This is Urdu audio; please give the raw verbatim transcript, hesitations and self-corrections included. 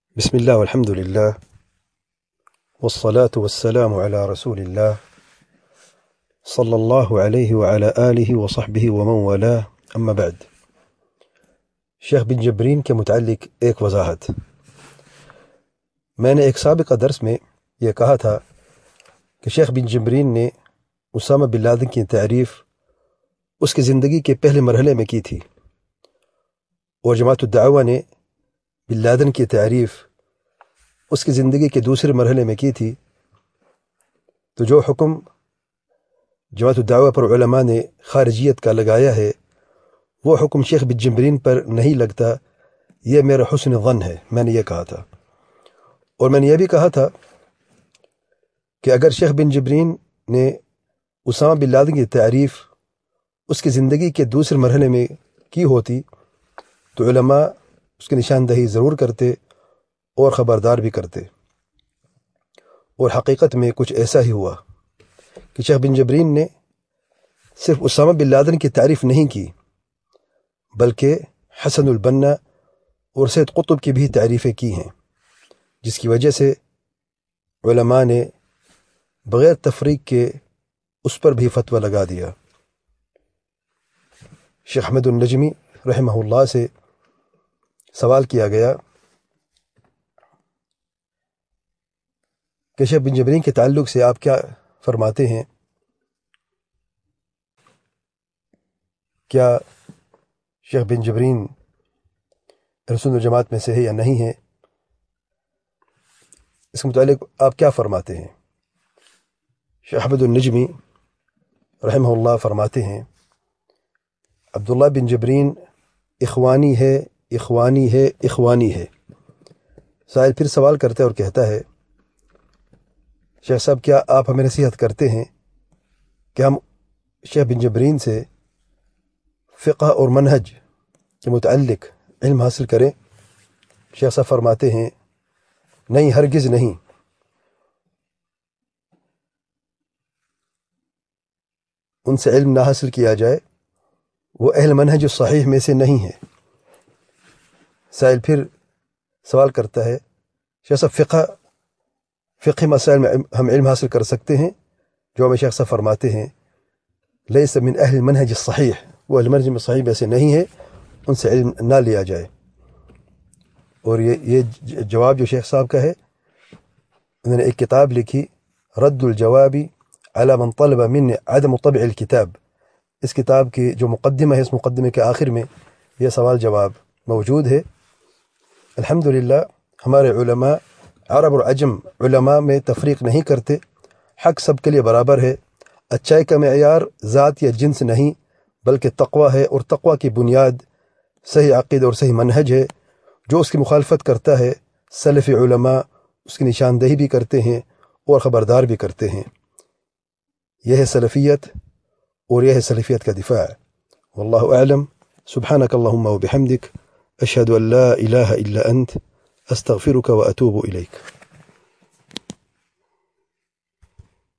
بسم الله والحمد لله والصلاة والسلام على رسول الله صلى الله عليه وعلى آله وصحبه ومن والاه أما بعد. شیخ بن جبرین کے متعلق ایک وضاحت. میں نے ایک سابقہ درس میں یہ کہا تھا کہ شیخ بن جبرین نے اسامہ بن لادن کی تعریف اس کی زندگی کے پہلے مرحلے میں کی تھی، اور جماعت الدعوہ نے بن لادن کی تعریف اس کی زندگی کے دوسرے مرحلے میں کی تھی. تو جو حکم جماعت الدعوہ پر علماء نے خارجیت کا لگایا ہے وہ حکم شیخ بن جبرین پر نہیں لگتا، یہ میرا حسن ظن ہے. میں نے یہ کہا تھا، اور میں نے یہ بھی کہا تھا کہ اگر شیخ بن جبرین نے اسامہ بن لادن کی تعریف اس کی زندگی کے دوسرے مرحلے میں کی ہوتی تو علماء اس کی نشاندہی ضرور کرتے اور خبردار بھی کرتے. اور حقیقت میں کچھ ایسا ہی ہوا کہ شیخ بن جبرین نے صرف اسامہ بن لادن کی تعریف نہیں کی بلکہ حسن البنا اور سید قطب کی بھی تعریفیں کی ہیں، جس کی وجہ سے علماء نے بغیر تفریق کے اس پر بھی فتویٰ لگا دیا. شیخ احمد النجمی رحمہ اللہ سے سوال کیا گیا کہ شیخ بن جبرین کے تعلق سے آپ کیا فرماتے ہیں، کیا شیخ بن جبرین رسول الجماعت میں سے ہے یا نہیں ہے، اس کے متعلق آپ کیا فرماتے ہیں؟ شیخ احمد النجمی رحمہ اللہ فرماتے ہیں عبداللہ بن جبرین اخوانی ہے اخوانی ہے اخوانی ہے. سائل پھر سوال کرتا ہے اور کہتا ہے شیخ صاحب کیا آپ ہمیں نصیحت کرتے ہیں کہ ہم شیخ بن جبرین سے فقہ اور منہج کے متعلق علم حاصل کریں؟ شیخ صاحب فرماتے ہیں نہیں، ہرگز نہیں. ان سے علم نہ حاصل کیا جائے، وہ اہل منہج صحیح میں سے نہیں ہے. سائل پھر سوال کرتا ہے شیخ صاحب فقہ فقہ مسائل میں ہم علم حاصل کر سکتے ہیں؟ جو ہمیں شیخ صاحب فرماتے ہیں لیس من اہل منہج صحیح، وہ اہل منہج صحیح میں سے نہیں ہے، ان سے علم نہ لیا جائے. اور یہ یہ جواب جو شیخ صاحب کا ہے، انہوں نے ایک کتاب لکھی رد الجواب علی من طلب من عدم طبع الکتاب. اس کتاب کی جو مقدمہ ہے، اس مقدمے کے آخر میں یہ سوال جواب موجود ہے. الحمدللہ ہمارے علماء عرب اور عجم علماء میں تفریق نہیں کرتے، حق سب کے لیے برابر ہے. اچائی کا معیار ذات یا جنس نہیں بلکہ تقوی ہے، اور تقوی کی بنیاد صحیح عقید اور صحیح منہج ہے. جو اس کی مخالفت کرتا ہے سلفی علماء اس کی نشاندہی بھی کرتے ہیں اور خبردار بھی کرتے ہیں. یہ ہے سلفیت اور یہ ہے سلفیت کا دفاع. واللہ اعلم. سبحانک اللہم و بحمدک، اشہد ان لا الہ الا انت، استغفرک و اتوب الیک.